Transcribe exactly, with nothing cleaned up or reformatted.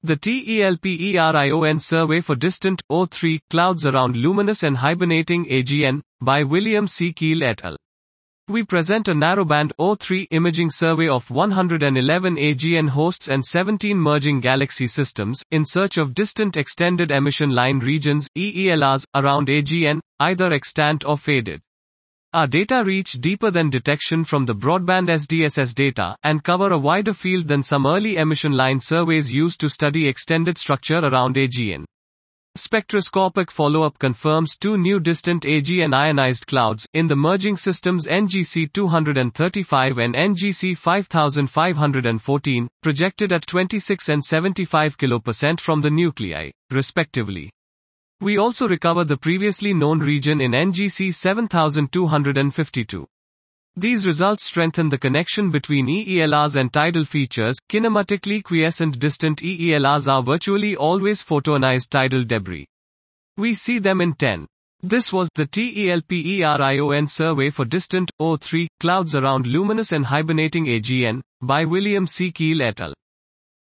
The TELPERION Survey for Distant O three Clouds Around Luminous and Hibernating A G N, by William C. Keel et al. We present a narrowband O three imaging survey of one hundred eleven A G N hosts and seventeen merging galaxy systems, in search of distant extended emission line regions, E E L Rs, around A G N, either extant or faded. Our data reach deeper than detection from the broadband S D S S data, and cover a wider field than some early emission line surveys used to study extended structure around A G N. Spectroscopic follow-up confirms two new distant A G N ionized clouds, in the merging systems N G C two thirty-five and N G C five five one four, projected at twenty-six and seventy-five kilopercent from the nuclei, respectively. We also recover the previously known region in N G C seven two five two. These results strengthen the connection between E E L Rs and tidal features. Kinematically quiescent distant E E L Rs are virtually always photoionized tidal debris. We see them in ten. This was the TELPERION Survey for Distant O three Clouds Around Luminous and Hibernating A G N, by William C. Keel et al.